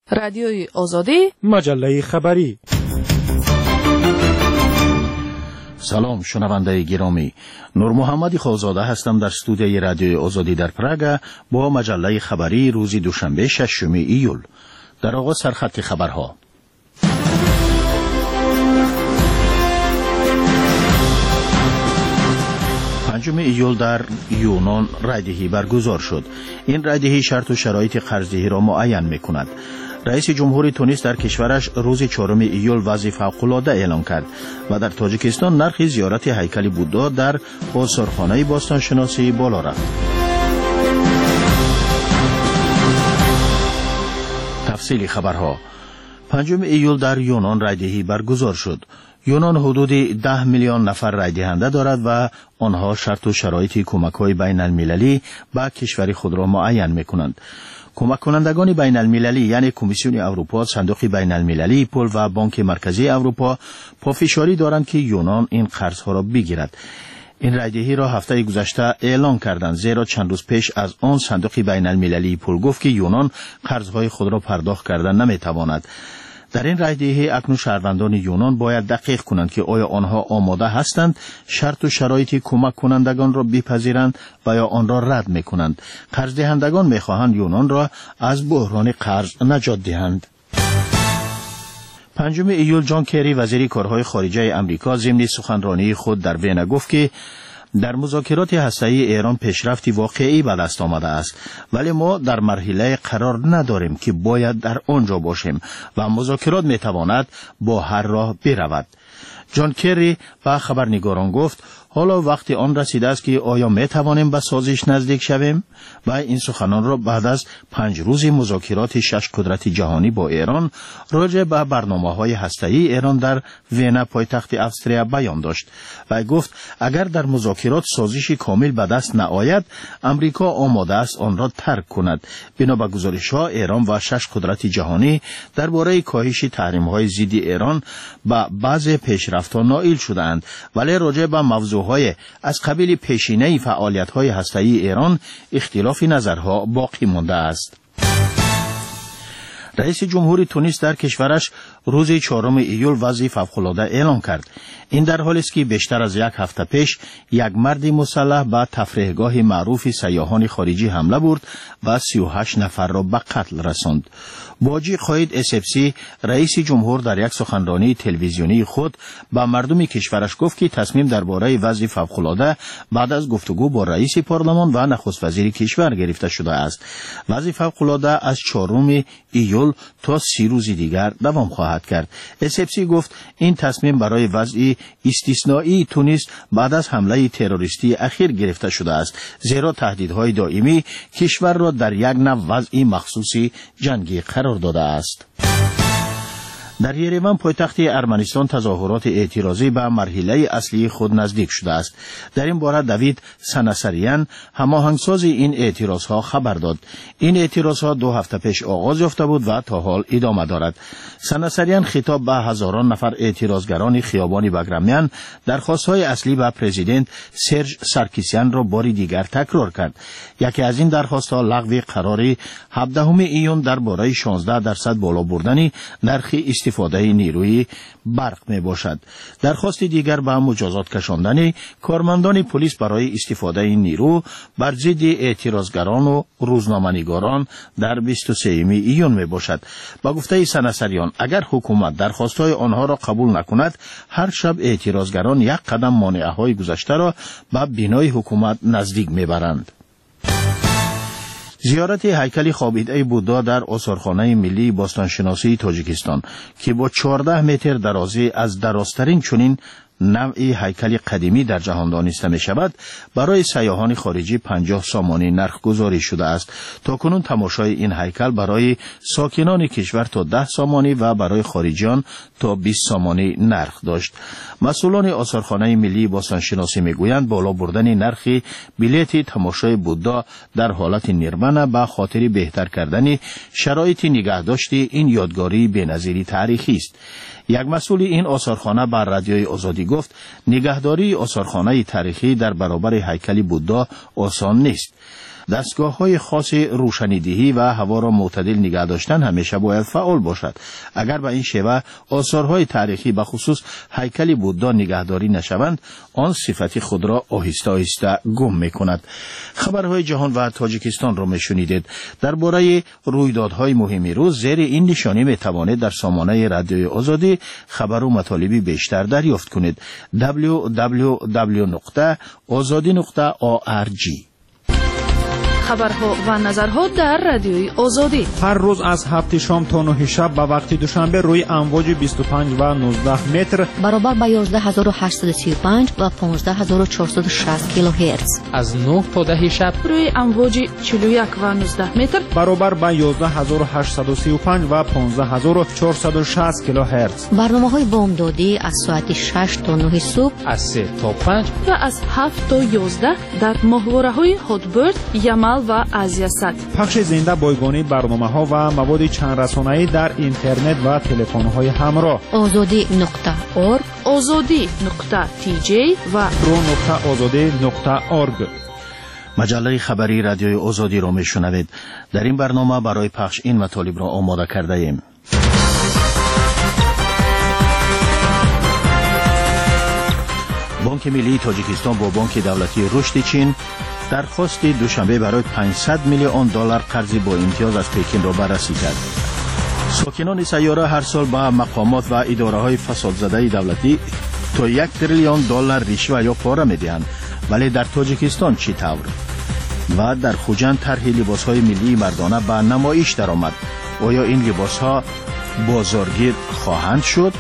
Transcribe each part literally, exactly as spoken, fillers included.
رادیوی آزادی، مجله خبری. سلام شنونده گرامی، نور محمدی خوزاده هستم در استودیوی رادیوی آزادی در پراگ با مجله خبری روز دوشنبه ششم ایول. در آغاز سرخط خبرها. پنجم ایول در یونان رایدهی برگزار شد. این رایدهی شرط و شرایط قرضدهی را معین می‌کند. رئیس جمهوری تونس در کشورش روز چهارم ایول وضع فوق‌العاده اعلام کرد و در تاجیکستان نرخ زیارت هیکل بودا در آثارخانه باستانشناسی بالا رفت. تفصیل خبرها. پنجم ایول در یونان رایدهی برگزار شد. یونان حدود ده میلیون نفر رای دهنده دارد و آنها شرط و شرایط کمک‌های بین المللی به کشور خود را معین می‌کنند. کمک کنندگان بین المللی یعنی کمیسیون اروپا، صندوق بین المللی پول و بانک مرکزی اروپا پافشاری دارند که یونان این قرضها را بگیرد. این رایدهی را هفته گذشته اعلان کردند، زیرا چند روز پیش از آن صندوق بین المللی پول گفت که یونان قرضهای خود را پرداخت کردن نمیتواند. در این رایدهی اکنون شهروندان یونان باید دقیق کنند که آیا آنها آماده هستند شرط و شرایط کمک کنندگان را بپذیرند و یا آن را رد میکنند. قرض دهندگان میخواهند یونان را از بحران قرض نجات دهند. پنجم ایول جان کری وزیر کارهای خارجه امریکا ضمن سخنرانی خود در وین گفت که در مذاکرات هسته‌ای ایران پیشرفتی واقعی به دست آمده است، ولی ما در مرحله قرار نداریم که باید در آنجا باشیم و مذاکرات میتواند با هر راه برود. جان کری به خبرنگاران گفت حالا وقتی آن رسیده است که آیا می توانیم به سازش نزدیک شویم؟ و این سخنان را بعد از پنج روز مذاکرات شش قدرت جهانی با ایران راجع به برنامه‌های هسته‌ای ایران در وین پایتخت استریا بیان داشت و گفت اگر در مذاکرات سازش کامل به دست نآید، امریکا آماده است آن را ترک کند. بنا به گزارش‌ها ایران و شش قدرت جهانی درباره کاهش تحریم‌های ضد ایران به بعض پیشرفت‌ها نائل شدند، ولی راجع به موضوع های از قبیل پیشینه فعالیت‌های هسته‌ای ایران اختلاف نظرها باقی مانده است. رئیس جمهوری تونس در کشورش روز چهارم ایول وضع فوق‌العاده اعلان کرد. این در حالی است که بیشتر از یک هفته پیش یک مرد مسلح به تفریحگاه معروف سیاحان خارجی حمله برد و سی و هشت نفر را به قتل رساند. باجی قائد اسپسی رئیس جمهور در یک سخنرانی تلویزیونی خود به مردم کشورش گفت که تصمیم درباره وضع فوق‌العاده بعد از گفتگو با رئیس پارلمان و نخست وزیر کشور گرفته شده است. وضع فوق‌العاده از چهارم ایول تا سی روز دیگر دوام خواهد کرد. اسپسی گفت این تصمیم برای وضع استثنایی تونس بعد از حمله تروریستی اخیر گرفته شده است، زیرا تهدیدهای دائمی کشور را در یک نوع وضع مخصوصی جنگی قرار داده است. در یریوان پایتخت ارمنستان تظاهرات اعتراضی به مرحله اصلی خود نزدیک شده است. در این باره دوید سناسریان هماهنگساز این اعتراضها خبر داد. این اعتراضها دو هفته پیش آغاز یافته بود و تا حال ادامه دارد. سناسریان خطاب به هزاران نفر اعتراضگران خیابان بگرامیان درخواست‌های اصلی به پرزیدنت سرژ سارکیسیان را بار دیگر تکرار کرد. یکی از این درخواست‌ها لغو قرار هفدهم ایون درباره شانزده درصد بالا بردن نرخ استفاده نیروی برق می باشد. درخواست دیگر به مجازات کشاندن کارمندان پلیس برای استفاده نیرو بر ضد اعتراضگران و روزنامه‌نگاران در بیست و سوم ایون می باشد. با گفته سناسریان اگر حکومت درخواست‌های آنها را قبول نکند، هر شب اعتراضگران یک قدم مانعه‌های گذشته را به بینای حکومت نزدیک می برند. زیارت هیکل خوابیده بودا در آثارخانه ملی باستانشناسی تاجیکستان که با چهارده متر درازی از درازترین چنین نوعی هیکل قدیمی در جهان دانسته می شود، برای سیاحان خارجی پنجاه سامانی نرخ گذاری شده است. تا کنون تماشای این هیکل برای ساکنان کشور تا ده سامانی و برای خارجیان تا بیست سامانی نرخ داشت. مسئولان آثارخانه ملی باستانشناسی می گویند بالا بردن نرخ بلیت تماشای بودا در حالت نیرمن به خاطر بهتر کردن شرایط نگهداشت این یادگاری بی‌نظیری تاریخی است. یک مسئول این آثارخانه بر رادیوی آزادی گفت نگهداری آثارخانه تاریخی در برابر هیکل بودا آسان نیست. دستگاه‌های خاص روشنیدهی و هوا را معتدل نگه داشتن همیشه باید فعال باشد. اگر به این شیوه آثارهای تاریخی به خصوص هیکل بودا نگهداری نشوند، آن صفت خود را آهسته آهسته گم می‌کند. خبرهای جهان و تاجیکستان را می‌شنیدید. درباره رویدادهای مهم روز زیر این نشانی می‌توانید در سامانه رادیوی آزادی خبر و مطالبی بیشتر دریافت کنید. دبلیو دبلیو دبلیو نقطه آزادی نقطه او آر جی. خبرها و نظرها در رادیوی آزادی هر روز از هفت شام تا نه شب به وقت دوشنبه روی امواج بیست و پنج و نوزده متر برابر با یازده هزار و هشتصد و سی و پنج و پانزده هزار و چهارصد و شصت کیلوهرتز، از نه تا ده شب روی امواج چهل و یک و نوزده متر برابر با یازده هزار و هشتصد و سی و پنج و پانزده هزار و چهارصد و شصت کیلوهرتز. برنامه‌های بامدادی از ساعت شش تا نه صبح، از سه تا پنج و از هفت تا یازده در ماهواره‌های هاتبرد، یمل و آزیاسات. پخش زنده بایگانی برنامه‌ها و مواد چند رسانه‌ای در اینترنت و تلفن‌های همراه. آزادی نقطه اورگ، آزادی نقطه تی جی و رو نقطه آزادی نقطه اورگ. مجله خبری رادیوی آزادی را میشنوید. در این برنامه برای پخش این مطالب را آماده کرده ایم. بانک ملی تاجیکستان با بانک دولتی رشد چین درخواست دوشنبه برای پانصد میلیون دلار قرض با امتیاز از پکین را بررسی کرد. ساکنان سیاره هر سال به مقامات و اداره‌های فسادزده دولتی تا یک تریلیون دلار رشوه یا پاره می‌دهند. ولی در تاجیکستان چی طور؟ و در خوجند طرح لباس‌های ملی مردانه به نمایش درآمد. آیا این لباس‌ها بازارگیر خواهند شد؟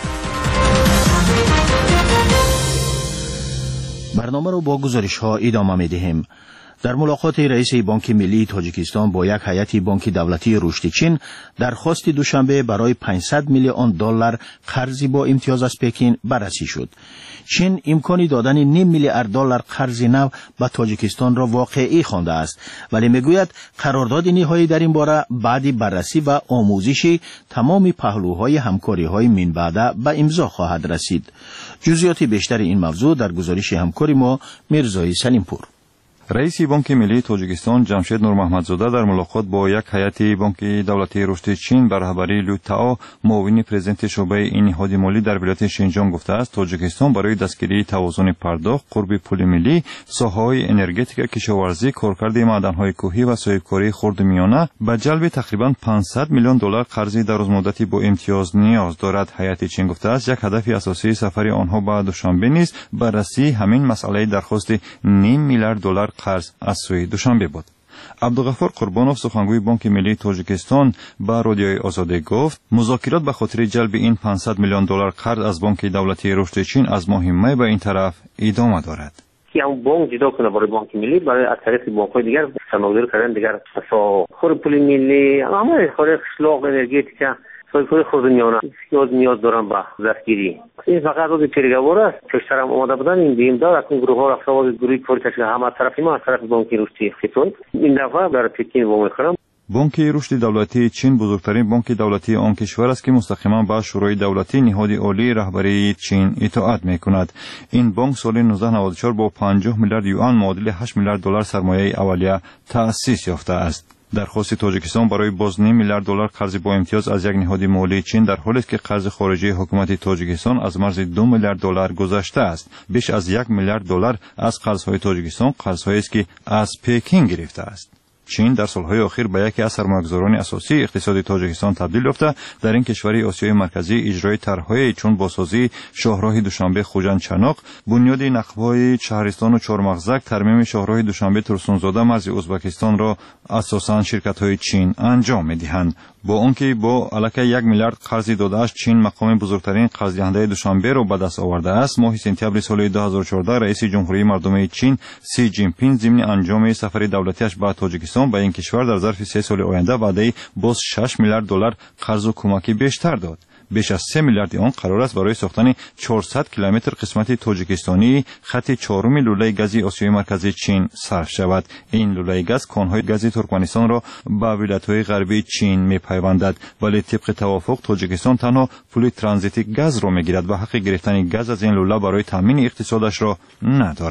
برنامه رو با گزارش ها ادامه می دهیم. در ملاقات رئیس بانک ملی تاجیکستان با یک هیئت بانک دولتی رشد چین درخواست دوشنبه برای پانصد میلیون دلار قرض با امتیاز از پکین بررسی شد. چین امکانی دادن نیم میلیارد دلار قرض نو به تاجیکستان را واقعی خوانده است، ولی میگوید قرارداد نهایی در این باره بعد بررسی و آموزش تمام پهلوهای همکاری های من بعد به امضا خواهد رسید. جزئیات بیشتر این موضوع در گزارش همکاری ما میرزای سلیمپور. رئیس بانک ملی تاجیکستان جمشید نور محمدزاده در ملاقات با یک هیئت بانک دولتی رشد چین به رهبری لو تائو معاون پرزیدنت شعبه این نهاد مالی در ولایت شینجیانگ گفته است تاجیکستان برای دستگیری توازن پرداخت، قرب پول ملی، ساحه‌های انرژتیک، کشاورزی، کارکرد معدن‌های کوهی و صاحبکاری خرد میانه به جلب تقریبا پانصد میلیون دلار قرض درازمدتی با امتیاز نیاز دارد. هیئت چین گفته است یک هدف اساسی سفر آنها به دوشنبه نیز بررسی همین مسئله درخواست نیم میلیارد دلار قرض از سوی دوشنبه بود. عبدالغفار قربانوف سخنگوی بانک ملی تاجیکستان با رادیوی آزادی گفت مذاکرات به خاطر جلب این پانصد میلیون دلار قرض از بانک دولتی رشد چین از ماه می به این طرف ادامه دارد. که اون بانک جدا کنه برای بانک ملی برای از طریق بانک‌های دیگر سرمایه‌گذاری کردن دیگر تا خود پول ملی اما خود خلاق انرژتیک سایکل خود میانه نیاز نیاز دارن به دستگیری. این فقط روز پیشگوار است. پیشتر هم آماده بودن این بیم داد اون گروه ها رفتار گروهی کاری تشکیل هم از طرف ما از طرف بانک رشد خیتون این دفعه در پکین وام می‌کنم. بانک رشد دولتی چین بزرگترین بانک دولتی آن کشور است که مستقیما به شورای دولتی نهاد عالی رهبری چین اطاعت می‌کند. این بانک سال نوزده نود و چهار با پنجاه میلیارد یوان معادل هشت میلیارد دلار سرمایه اولیه تأسیس یافته است. درخواست تاجیکستان برای باز نیم میلیارد دلار قرض با امتیاز از یک نهاد مالی چین در حالی است که قرض خارجی حکومت تاجیکستان از مرز دو میلیارد دلار گذشته است. بیش از یک میلیارد دلار از قرض‌های تاجیکستان قرض‌هایی است که از پکین گرفته است. چین در سالهای اخیر به یکی از سرمایه‌گذاران اساسی اقتصاد تاجیکستان تبدیل یافته. در این کشور آسیای مرکزی اجرای طرح‌های چون بازسازی شاهراه دوشنبه خوجند چناق، بنیاد نقب‌های شهرستان و چهارمغزک، ترمیم شاهراه دوشنبه ترسونزاده مرز ازبکستان را اساساً شرکت‌های چین انجام می‌دهند. با آنکه با علاکه یک میلیارد قرض داده‌اش چین مقام بزرگترین قرض‌دهنده دوشنبه را به دست آورده است. ماه سپتامبر سال دو هزار و چهارده رئیس جمهوری مردم چین سی جین پینگ ضمن انجام سفر دولتیش به تاجیکستان به این کشور در ظرف سه سال آینده وعده باز شش میلیارد دلار قرض و کمکی بیشتر داد. بیش از سه میلیارد آن قرار است برای ساختن چهارصد کیلومتر قسمت تاجیکستانی خط چهارم لوله گازی آسیای مرکزی چین صرف شود. این لوله گاز کانهای گازی ترکمنستان را به ولایت‌های غربی چین می‌پیوندد، ولی طبق توافق تاجیکستان تنها پول ترانزیت گاز را می‌گیرد و حق گرفتن گاز از این لوله برای تامین اقتصادش را ندارد.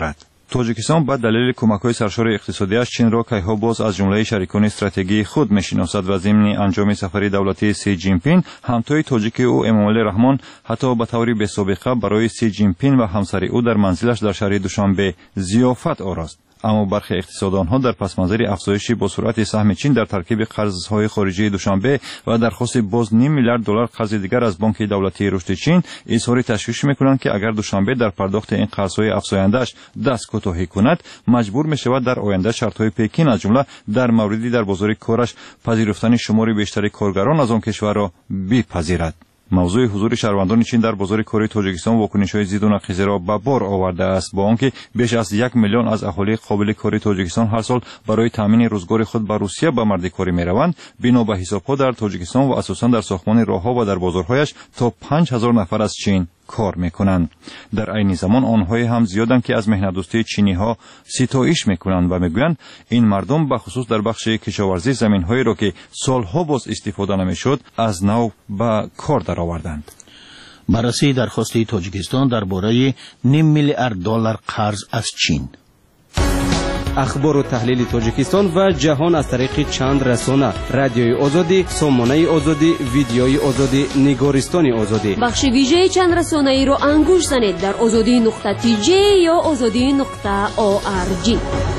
توجیکستان با دلیل کمک‌های سرشار اقتصادیش چین را کیها باز از جمله شریکان استراتژیکی خود می‌شناسد و ضمن انجام سفر دولتی سی جین پینگ همتای تاجیک او امامعلی رحمان حتی به طور بی‌سابقه برای سی جین پینگ و همسر او در منزلش در شهر دوشنبه ضیافت آراست. اما برخی اقتصاددانها در پس منظر افزایش با سرعت سهم چین در ترکیب قرضهای خارجی دوشنبه و درخواست باز نیم میلیارد دلار قرض دیگر از بانک دولتی رشد چین اظهار تشویش میکنند که اگر دوشنبه در پرداخت این قرضهای افزاینده‌اش دست کوتاهی کند مجبور میشود در آینده شرطهای پکین از جمله در موردی در بازار کارش پذیرفتن شمار بیشتر کارگران از آن کشور را بپذیرد. موضوع حضور شهروندان چین در بازار کار تاجیکستان واکنش‌های ضد و نقیض را به بار آورده است، با آنکه بیش از یک میلیون از اهالی قابل کار تاجیکستان هر سال برای تامین روزگار خود به روسیه به مردکاری می‌روند. بنا به حساب‌ها در تاجیکستان و اساساً در ساختمان راه‌ها و در بازارهایش تا پنج هزار نفر از چین کار میکنند. در عین زمان آنهای هم زیادند که از مهنت‌دوستی چینی ها ستایش میکنند و میگویند این مردم به خصوص در بخش کشاورزی زمین‌هایی را که سالها باز استفاده نمیشد از نو به کار درآوردند. بررسی درخواست تاجیکستان درباره نیم میلیارد دلار قرض از چین. اخبار و تحلیل تاجیکستان و جهان از طریق چند رسانه: رادیوی آزادی، سامانه آزادی، ویدیوی آزادی، نگارستان آزادی. بخش ویژه چند رسانه ای را انگوش زنید در آزادی نقطه تی جی یا آزادی نقطه او آر جی.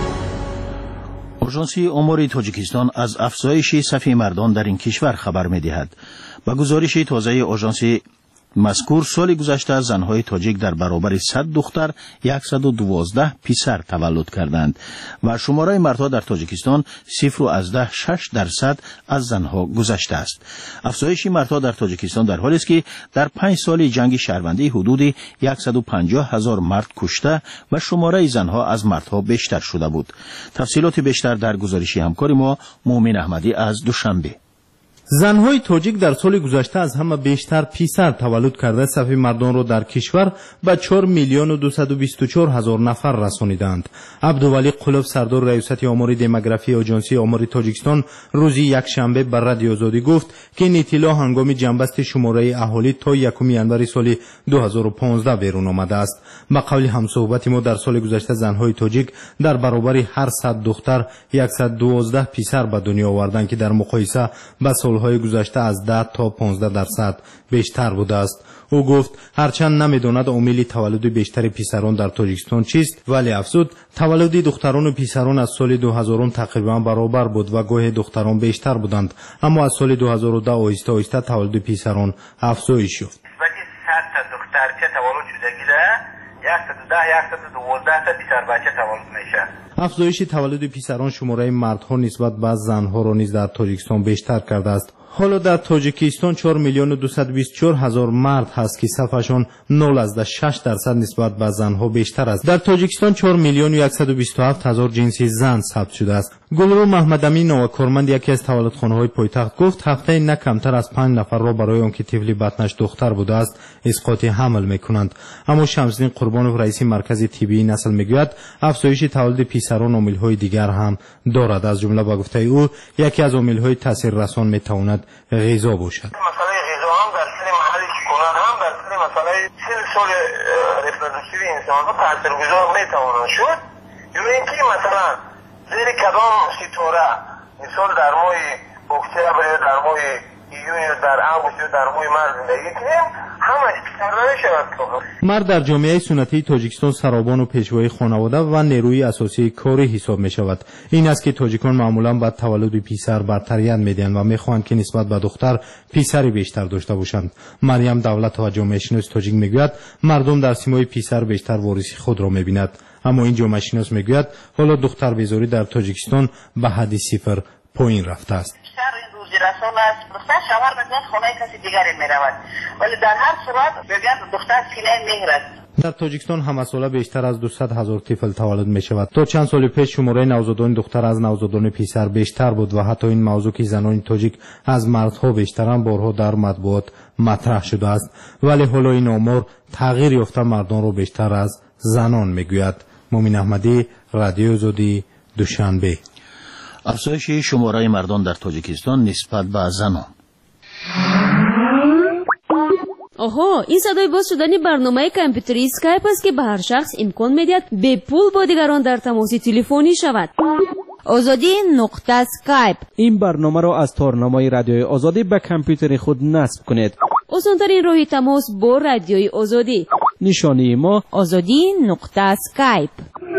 آژانس امور تاجیکستان از افزایش صف مردان در این کشور خبر می‌دهد. با گزارش تازه آژانس مذکور سال گذشته زنهای تاجیک در برابر صد دختر صد و دوازده پسر تولد کردند و شماره مردها در تاجیکستان صفر و از ده شش درصد از زنها گذشته است. افزایش مردها در تاجیکستان در حالی است که در پنج سال جنگ شهروندی حدود صد و پنجاه هزار مرد کشته و شماره زنها از مردها بیشتر شده بود. تفصیلات بیشتر در گزارش همکار ما مومن احمدی از دوشنبه. زنهای تاجیک در سال گذشته از همه بیشتر پسر تولد کرده صف مردان را در کشور به چهار میلیون و دویست و بیست و چهار هزار نفر رسانیدند. عبدولی قلوف سردار ریاست امور دموگرافی آژانس امور تاجیکستان روز یکشنبه بر رادیو آزادی گفت که این اطلاع هنگام جنبست شماره اهالی تا یکم ینور سال دو هزار و پانزده بیرون آمده است. به قول همصحبت ما در سال گذشته زنهای تاجیک در برابر هر صد دختر صد و دوازده پسر به دنیا آوردند که در مقایسه با های گذشته از ده تا پانزده درصد بیشتر بوده است. او گفت هرچند نمیداند عامل تولد بیشتر پسران در تاجیکستان چیست، ولی افزود تولد دختران و پسران از سال دو هزار تقریبا برابر بود و گاهی دختران بیشتر بودند، اما از سال دو هزار و ده آهسته آهسته تولد پسران افزایش یافت. وقتی صد تا دختر که تولد شدگیه صد و ده صد و دوازده تا پسر بچه تولد میشه. افزایش تولد پسران شماره مردها نسبت به زنها را نیز در تاجیکستان بیشتر کرده است. حالا در تاجیکستان چهار میلیون و دویست و بیست و چهار هزار مرد هست که صفشان نول از شش درصد نسبت به زنها بیشتر است. در تاجیکستان چهار میلیون و صد و بیست و هفت هزار جنسی زن ثبت شده است. گلرو محمد امین نوکارمند یکی از تولدخانه‌های پایتخت گفت هفته نه کمتر از پنج نفر را برای آنکه طفل بطنش دختر بوده است اسقاط حمل میکنند. اما شمس‌الدین قربانوف رئیس مرکز طبی نسل میگوید افزایش تولد پسران عامل‌های دیگر هم دارد. از جمله با گفته او یکی از عامل‌های تاثیررسان میتواند غذا باشد. مسئله غذا هم در سر محل سکونت هم در سر مسئله سن سال رپروداکتیو انسان ها تاثیرگذار میتواند شد. یعنی اینکه مثلا زیر کدام ستاره مثال در ماه اکتبر یا در ماه ایون یا در آگوست یا در ماه مارس زندگی کنیم همش پسر نمیشود. مرد در جامعه سنتی تاجیکستان سرابان و پیشوای خانواده و نیروی اساسی کاری حساب می شود. این است که تاجیکان معمولا بعد تولد پسر برتریت میدهند و میخواهند که نسبت به دختر پسری بیشتر داشته باشند. مریم دولت و جامعه شناس تاجیک میگوید مردم در سیمای پسر بیشتر وارثی خود را میبیند. اما این جامعه شناس میگوید حالا دختر بیزاری در تاجیکستان به حد صفر پایین رفته است. رسول است دختر شوهر بزن خونه کسی دیگری میرود، ولی در هر صورت بگن دختر سینه مهر است. در تاجیکستان هم ساله بیشتر از دویست هزار طفل تولد می شود. تا چند سال پیش شماره نوزادان دختر از نوزادان پسر بیشتر بود و حتی این موضوع که زنان تاجیک از مردها بیشترند بارها در مطبوعات مطرح شده است، ولی حالا این آمار تغییر یافته مردان را بیشتر از زنان میگوید. مومن احمدی، رادیو آزادی، دوشنبه. افزایش شماره مردان در تاجیکستان نسبت به زنان. آها، این صدای باز شدن برنامه کامپیوتری اسکایپ است که به هر شخص امکان میدهد به پول با دیگران در تماس تلفنی شود. آزادی نقطه اسکایپ. این برنامه را از تارنمای رادیوی آزادی به کامپیوتر خود نصب کنید. آسان‌ترین راه تماس با رادیوی آزادی. نشانی ما آزادی نقطه اسکایپ.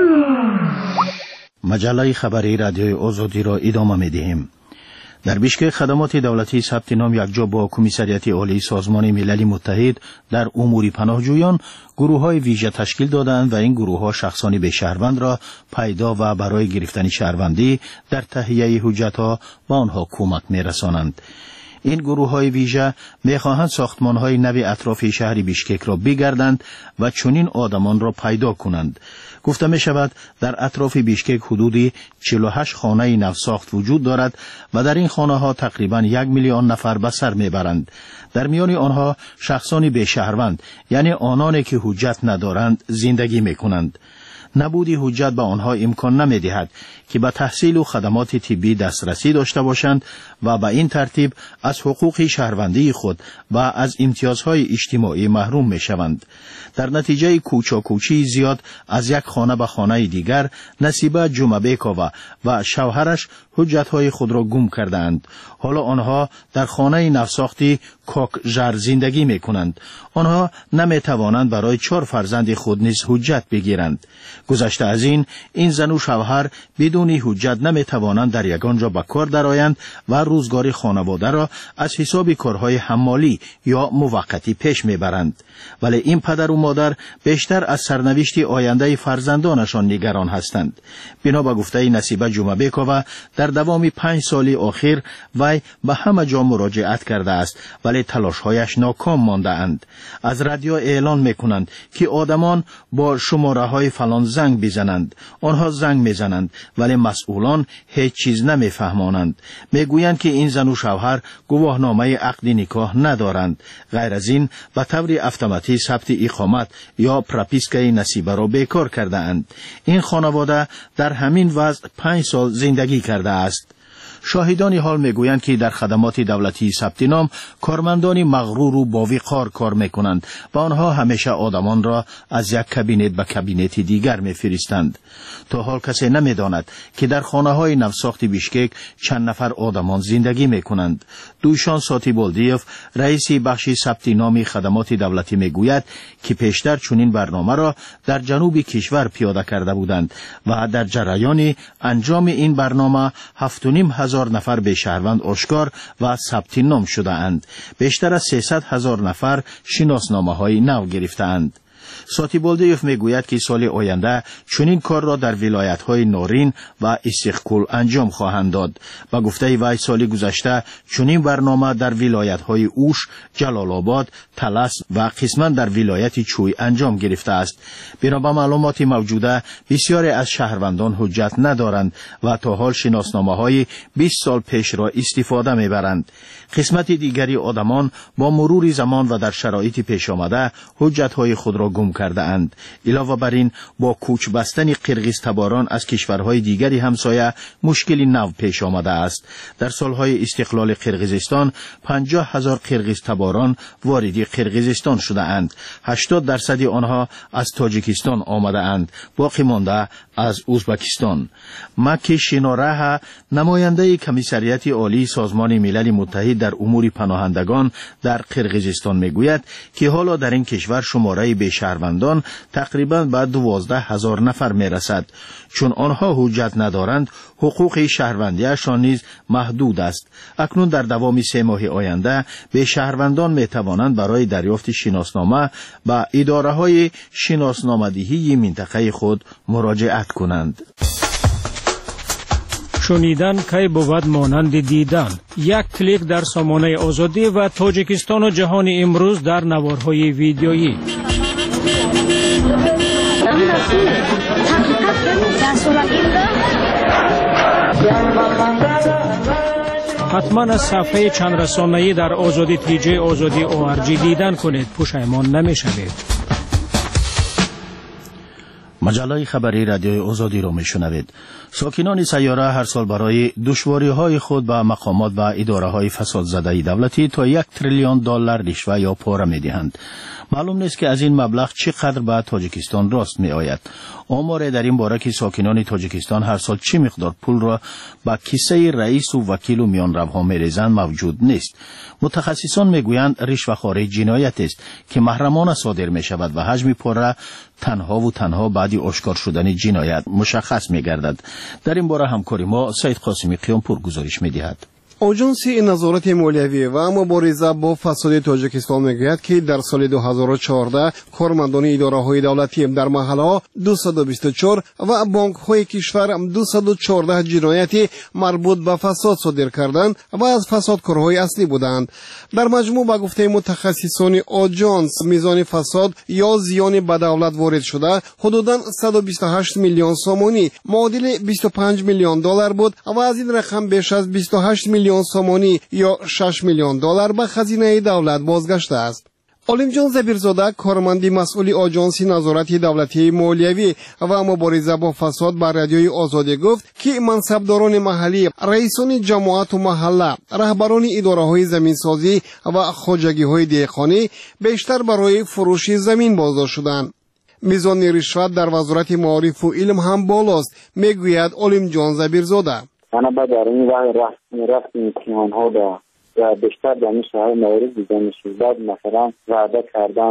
مجله خبری رادیوی آزادی را ادامه می‌دهیم. در بیشکک خدمات دولتی ثبت نام یکجا با کمیسریت عالی سازمان ملل متحد در امور پناهجویان گروه‌های ویژه تشکیل دادند و این گروه‌ها شخصانی به شهروند را پیدا و برای گرفتن شهروندی در تهیه حجت‌ها به آنها کمک می‌رسانند. این گروه‌های ویژه می‌خواهند ساختمان‌های نو اطراف شهر بیشکک را بگردند و چنین آدمان را پیدا کنند. گفته می شود در اطراف بیشکک حدودی چهل و هشت خانه نو ساخت وجود دارد و در این خانه ها تقریبا یک میلیون نفر به سر می برند. در میان آنها شخصانی به شهروند، یعنی آنانی که حجت ندارند، زندگی می کنند. نبودی حجت به آنها امکان نمی دهد که به تحصیل و خدمات طبی دسترسی داشته باشند و به این ترتیب از حقوق شهروندی خود و از امتیازهای اجتماعی محروم می شوند. در نتیجه کوچاکوچی زیاد از یک خانه به خانه دیگر نصیبه جمعبیکووا و شوهرش حجتهای خود را گم کردند. حالا آنها در خانه نوساختی کوکژر زندگی می کنند. آنها نمی توانند برای چهار فرزند خود نیز حجت بگیرند. گذشته از این، این زن و شوهر بدون حجت نمی توانند در یگان جا به کار درآیند و روزگار خانواده را از حساب کارهای حمالی یا موقتی پیش می برند. ولی این پدر و مادر بیشتر از سرنوشت آینده فرزندانشان نگران هستند. بنا به گفته نصیبه جمعبیکووا، در دوام پنج سال اخیر وی به همه جا مراجعت کرده است ولی تلاش‌هایش ناکام مانده اند. از رادیو اعلان می‌کنند که آدمان با شماره‌های فلان زنگ بزنند. آنها زنگ می‌زنند ولی مسئولان هیچ چیز نمی‌فهمانند. می‌گویند که این زن و شوهر گواهنامه عقد نکاح ندارند. غیر از این به طور اتوماتیک ثبت اقامت یا پراپیسکای نصیبه را بیکار کرده اند. این خانواده در همین وضع پنج سال زندگی کرده است. شاهدان حال میگویند که در خدمات دولتی ثبت نام کارمندانی مغرور و باوقار کار میکنند و آنها همیشه آدمان را از یک کابینت به کابینت دیگر میفرستند. تا حال کسی نمیداند که در خانه های نوساخت بیشکک چند نفر آدمان زندگی میکنند. دویشان ساتیبولدیف، رئیس بخش ثبت نام خدمات دولتی میگوید که پیشتر چنین برنامه را در جنوب کشور پیاده کرده بودند و در جریان انجام این برنامه هفت و نیم هزار نفر به شهروند آشکار و ثبت نام شده اند. بیشتر از سیصد هزار نفر شناسنامه های نو گرفته اند. ساتیبولدیف میگوید که سال آینده چنین کار را در ولایت‌های نورین و استقلال انجام خواهند داد. با گفته وی سال گذشته چنین برنامه در ولایت‌های اوش، جلال آباد، طلس و قسما در ولایت چوی انجام گرفته است. بنابر معلومات موجوده بسیاری از شهروندان حجت ندارند و تا حال شناسنامه‌های بیست سال پیش را استفاده میبرند. قسمت دیگری آدمان با مرور زمان و در شرایط پیش آمده حجت‌های خود را گم کرده اند. علاوه بر این با کوچ بستن قرقیز تباران از کشورهای دیگری همسایه مشکلی نو پیش آمده است. در سالهای استقلال قرقیزستان پنجاه هزار قرقیز تباران وارد قرقیزستان شده اند. هشتاد درصد آنها از تاجیکستان آمده اند، باقی مانده از ازبکستان. مکی شینوره، نماینده کمیسریت عالی سازمان ملل متحد در امور پناهندگان در قرقیزستان میگوید که حالا در این کشور شماره به شهروندان تقریباً به دوازده هزار نفر میرسد. چون آنها حجت ندارند، حقوق شهروندیشان نیز محدود است. اکنون در دوام سه ماه آینده به شهروندان میتوانند برای دریافت شناسنامه به اداره های شناسنامه‌دهی منطقه خود مراجعت کنند. شنیدن کی بود مانند دیدن. یک کلیک در سامانه آزادی و تاجیکستان و جهان امروز در نوارهای ویدیویی. حتما از صفحه چند رسانه‌ای در آزادی تی جی آزادی او آر جی دیدن کنید، پشیمان نمی‌شوید. مجله خبری رادیوی آزادی را میشنوید. ساکنان سیاره هر سال برای دشواری های خود به مقامات و اداره های فساد زده دولتی تا یک تریلیون دلار رشوه یا پاره میدهند. معلوم نیست که از این مبلغ چقدر به تاجیکستان راست می آید. آمار در این باره که ساکنان تاجیکستان هر سال چه مقدار پول را به کیسه رئیس و وکیل و میانروها میریزند موجود نیست. متخصصان میگویند رشوه‌خواری جنایت است که محرمانه صادر می شود و حجم پاره تنها و تنها بعد آشکار شدن جنایت مشخص می گردد. در این باره همکاری ما سید قاسمی قیامپور گزارش می دهد. آژانسی نظارت مالیوی و مبارزه با فساد تاجیکستان میگوید که در سال دو هزار و چهارده کارمندان اداره‌های دولتی در محله‌ها دویست و بیست و چهار و بانک‌های کشور دویست و چهارده جنایتی مربوط به فساد صادر کردند و از فسادکارهای اصلی بودند. در مجموع به گفته متخصصان آژانس میزان فساد یا زیان به دولت وارد شده حدوداً صد و بیست و هشت میلیون سومانی معادل بیست و پنج میلیون دلار بود و از این رقم بیش از بیست و هشت میلیون سومانی یا شش میلیون دلار به خزینه دولت بازگشته است. علیم جان زبیرزاده کارمندی مسئول آژانس نظارت دولتی مالیوی و مبارزه با فساد بر رادیوی آزادی گفت که منصبداران محلی، رئیسان جماعت و محله، رهبران اداره‌های زمینسازی و خواجگی‌های دهقانی بیشتر برای فروش زمین بازداشت شدند. میزان رشوت در وزارت معارف و علم هم بالاست، میگوید علیم جان زبیرزاده. انا با در این راه رفت رفت امتحان ها دا و بیشتر در این شهر مورد دیدن شد. بعد مثلا وعده کردن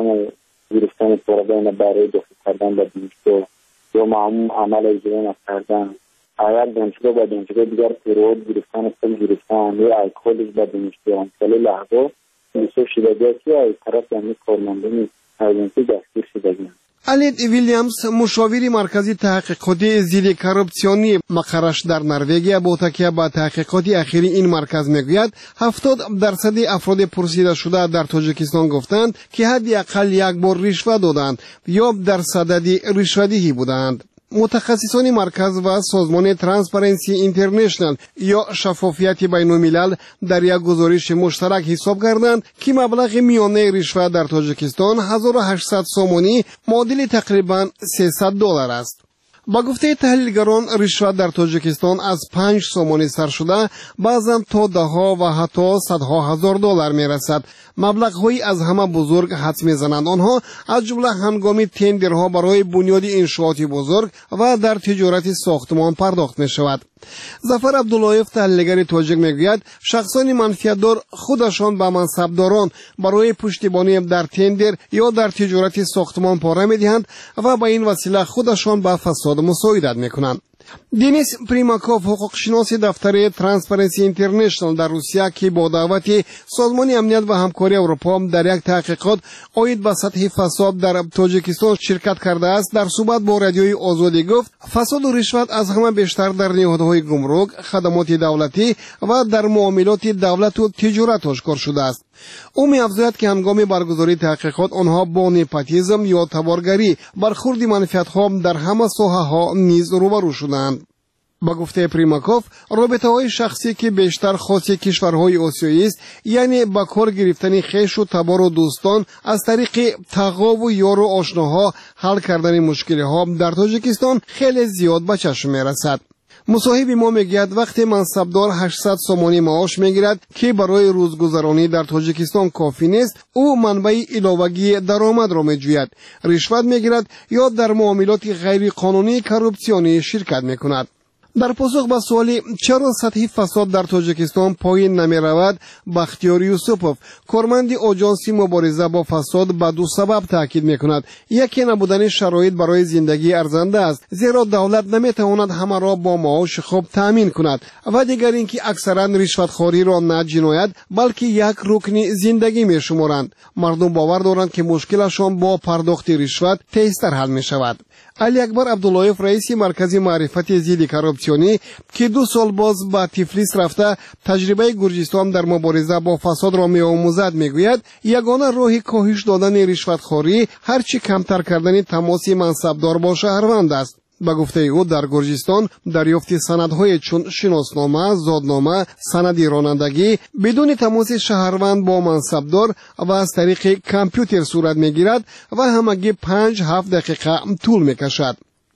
گرفتن پروبین برای دخل کردن به دانشگاه یا معمول عمل اجرا نکردن، اول دانشگاه به دانشگاه دیگر پیرود گرفتن پول گرفتن یا الکل به دانشگاه کلی لحظه لیسو شده که از طرف یعنی کارمندان ایجنسی دستگیر شدگی. الید ویلیامز مشاور مرکزی تحقیقاتی ضد کارپسیونی مقرش در نروژ با تکیه به تحقیقات اخیری این مرکز میگوید هفتاد درصد افراد پرسیده شده در تاجیکستان گفتند که حداقل یک بار رشوه دادند یا در صدد رشوه‌دهی بودند. متخصصان مرکز و سازمان ترانسپرنسی اینترنشنال یا شفافیت بین الملل در یک گزارش مشترک حساب کردند که مبلغ میانه رشوه در تاجیکستان هزار و هشتصد سومانی معادل تقریبا سیصد دلار است. با گفته تحلیلگران رشوت در تاجیکستان از پنج سومانی سر شده بعضا تا ده ها و حتی صدها هزار دلار می رسد. مبلغ‌های از همه بزرگ حدس می‌زنند آنها از جمله هنگامی تندرها برای بنیاد انشاءاتی بزرگ و در تجارت ساختمان پرداخت می‌شود. ظفر عبداللهیف تحلیلگر تاجیک میگوید شخصان منفعت‌دار خودشان به منصبداران برای پشتیبانی در تندر یا در تجارت ساختمان پاره می‌دهند و به این وسیله خودشان به فساد مساعدت می‌کنند. دینیس پریماکوف حقوقشناس دفتر ترانسپرنسی اینترنشنال در روسیه که با دعوت سازمان امنیت و همکاری اروپا در یک تحقیقات عاید به سطح فساد در تاجیکستان شرکت کرده است در صحبت با رادیوی آزادی گفت فساد و رشوت از همه بیشتر در نهادهای گمرک، خدمات دولتی و در معاملات دولت و تجارت آشکار شده است. او می‌افزاید که هنگام برگزاری تحقیقات آنها با نپاتیزم یا تبارگری برخورد منفعت‌ها در همه ساحه‌ها نیز روبرو شدند. با گفته پریماکوف رابطه‌های شخصی که بیشتر خاص کشورهای آسیایی است، یعنی با کار گرفتن خویش و تبار و دوستان از طریق تقا و یار و آشناها حل کردن مشکل‌ها در تاجیکستان خیلی زیاد به چشم می‌رسد. مصاحب ما میگوید وقتی منصبدار هشتصد سومانی معاش میگیرد که برای روزگذرانی در تاجیکستان کافی نیست، او منبع علاوگی درآمد را میجوید، رشوت میگیرد یا در معاملات غیر قانونی کارپسیونی شرکت میکند. در پاسخ به سوالی چرا سطح فساد در تاجیکستان پایین نمی رود، بختیار یوسفوف کارمند آژانس مبارزه با فساد به دو سبب تاکید می کند. یکی نبودن شرایط برای زندگی ارزنده است، زیرا دولت نمی تواند همه را با معاش خوب تامین کند، و دیگر اینکه اکثرا رشوتخواری را نه جنایت بلکه یک رکن زندگی می شمارند. مردم باور دارند که مشکلشان با پرداخت رشوت تیزتر حل می شود. علی اکبر عبداللهیف رئیس مرکز معرفت ضد کارپسیونی که دو سال باز به تفلیس رفته تجربه گرجستان در مبارزه با فساد را می‌آموزد میگوید یگانه راه کاهش دادن رشوتخواری هرچی کمتر کردن تماس منصبدار با شهروند است. با گفته او در گرجستان دریافت سندهای چون شناسنامه، زادنامه، سند رانندگی بدون تماس شهروند با منصبدار و از طریق کامپیوتر صورت میگیرد و همگی پنج هفت دقیقه طول میکشد.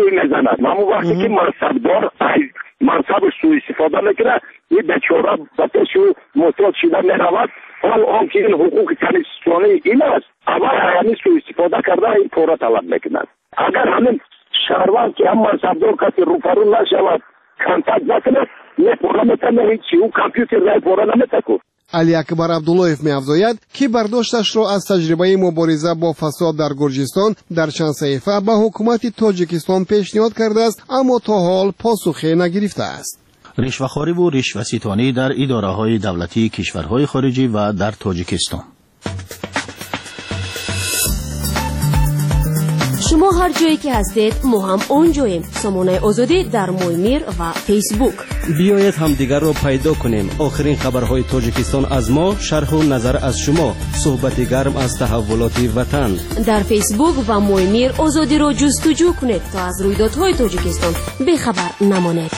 روی میزند. اما وقتی که منصبدار منصبش سوء استفاده میکنه، این بیچاره بتش و محتاج شده میرود. حال آن که این حقوق کنستیتوشنی این است، اول همین سوء استفاده کرده این پورا طلب میکنند. اگر همین شهروند که هم منصبدار کسی روپرو نشود، کنتاکت نکنه، نه پورا میتونه هیچی، او کامپیوتر رای پورا نمیتکن. علی اکبر عبداللهیف می‌افزاید که برداشتش را از تجربه مبارزه با فساد در گرجستان در چند صحیفه به حکومت تاجیکستان پیشنهاد کرده است، اما تا حال پاسخی نگرفته است. رشوه‌خواری و رشوه‌ستانی در اداره‌های دولتی کشورهای خارجی و در تاجیکستان. شما هر جایی که هستید ما هم اونجاییم. سامانه آزادی در مویمیر و فیسبوک. بیایید همدیگر را پیدا کنیم. آخرین خبرهای تاجیکستان از ما، شرح و نظر از شما، صحبت گرم از تحولات وطن. در فیسبوک و مویمیر آزادی را جستجو کنید تا از رویدادهای تاجیکستان بیخبر نمانید.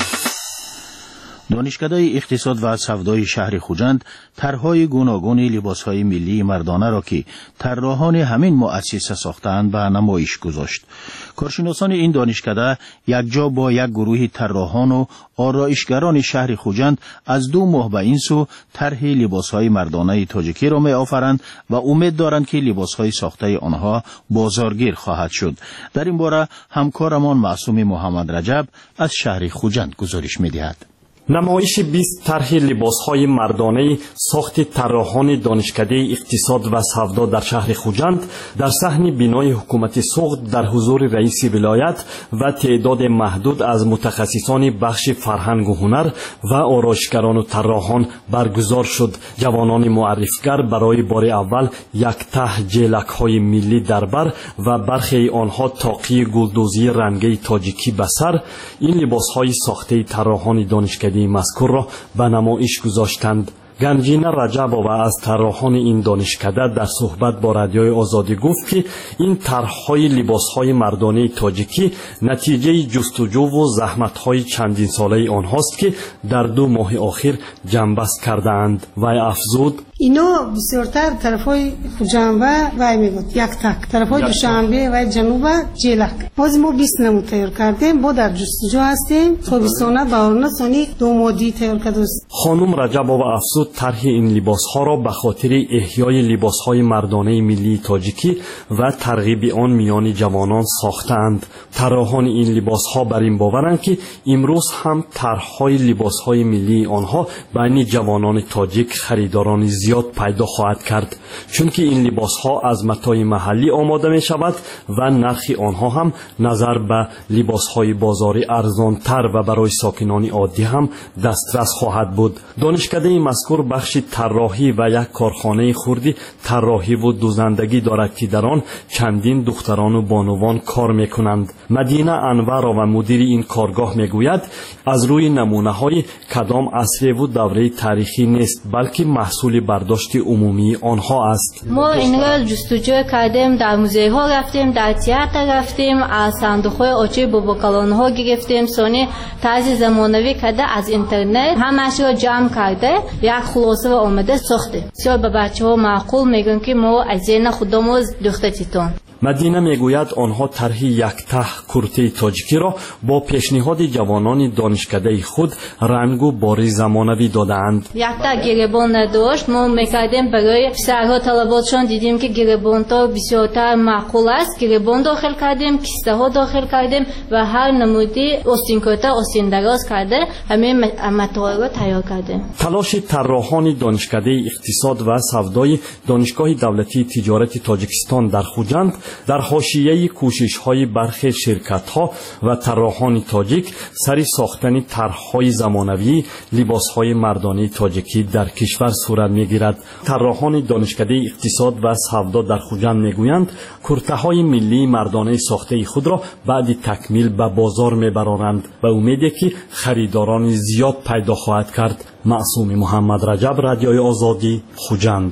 دانشکده اقتصاد و سودای شهر خوجند طرحهای گوناگون لباسهای ملی مردانه را که طراحان همین مؤسسه ساختند به نمایش گذاشت. کارشناسان این دانشکده یکجا با یک گروه طراحان و آرایشگران شهر خوجند از دو ماه به این سو طرح لباسهای مردانه تاجیکی را می آفرند و امید دارند که لباسهای ساخته آنها بازارگیر خواهد شد. در این باره همکارمان معصوم محمد رجب از شهر خوجند گزارش می دهد. نمایش بیست طرح لباسهای مردانه ساخت طراحان دانشکده اقتصاد و سودا در شهر خوجند در صحن بینای حکومت سوخت در حضور رئیس ولایت و تعداد محدود از متخصصان بخش فرهنگ و هنر و آرایشگران و طراحان برگزار شد. جوانان معرفگر برای بار اول یک ته جیلک های ملی در بر و برخی آنها طاقی گلدوزی رنگی تاجیکی به سر، این لباسهای ساخته طراحان دانشکده مذکور را به نمایش گذاشتند. گنجینه رجب‌آوا از طراحان این دانشکده در صحبت با رادیوی آزادی گفت که این طرح‌های لباس‌های مردانه تاجیکی نتیجه جستجو و زحمت‌های چندین ساله آنهاست که در دو ماه آخر جنبست کردند. و افزود اینا بسیارتر طرفای خوجنبه و میگوید یک تک طرفای دوشنبه و جنوب جیلک باز ما بیست نمود تیار کردیم. با در جستجو هستیم تابستانه بهارانه سانی دو مادی تیار کرده است. خانم رجب‌آوا افزود طرح این لباس‌ها را به خاطر احیای لباس‌های مردانه ملی تاجیکی و ترغیب آن میان جوانان ساختند. طراحان این لباس‌ها بر این باورند که امروز هم طرح‌های لباس‌های ملی آنها بین جوانان تاجیک خریداران زیاد پیدا خواهد کرد، چون که این لباس‌ها از متاع محلی آماده می شود و نرخ آنها هم نظر به لباس‌های بازاری ارزان‌تر و برای ساکنان عادی هم دسترس خواهد بود. دانشکده مذکور بخش طراحی و یک کارخانه خردی طراحی و دوزندگی دارد که در آن چندین دختران و بانوان کار می‌کنند. مدینه انور و مدیر این کارگاه میگوید از روی نمونه‌های کدام عصر و دوره تاریخی نیست، بلکه محصول برداشت عمومی آنها است. ما این را جستجو کردیم، در موزه ها رفتیم، در تئاتر رفتیم، از صندوق های آچه باباکالان ها گرفتیم، سونی طرز زمانوی کرده از اینترنت همش را جمع کرده یک خلاصه و آمده ساخته. بسیار به بچه ها معقول میگن که ما از این خودموز دختر تیتون. مدینه میگوید آنها طرح یک ته کرته تاجیکی را با پیشنهاد جوانان دانشکده خود رنگ و بار زمانوی دادند. یک ته گریبان نداشت، ما میکردیم برای پسرها طلباتشان دیدیم که گریبان تا بسیارتر معقول است، گریبان داخل کردیم، کیسه ها داخل کردیم و هر نمودی آستین کرده آستین دراز کرده همین متاع را تیار کردیم. تلاش طراحان دانشکده اقتصاد و سودای دانشگاه دولتی تجارت تاجیکستان در خوجند در حاشیه کوشش‌های برخی شرکت‌ها و طراحان تاجیک سری ساختن طرح‌های زمانوی لباس‌های مردانه تاجیکی در کشور صورت می‌گیرد. طراحان دانشکده اقتصاد و سودا در خوجند می‌گویند کرته‌های ملی مردانه ساخته خود را بعد تکمیل به بازار می‌برند و امیدی که خریداران زیاد پیدا خواهد کرد. معصوم محمد رجب، رادیوی آزادی، خوجند.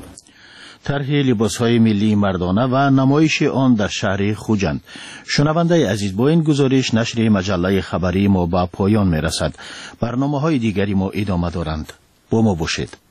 طرح لباسهای ملی مردانه و نمایش آن در شهر خوجند. شنونده عزیز، با این گزارش نشر مجله خبری ما به پایان می رسد. برنامه های دیگری ما ادامه دارند. با ما باشید.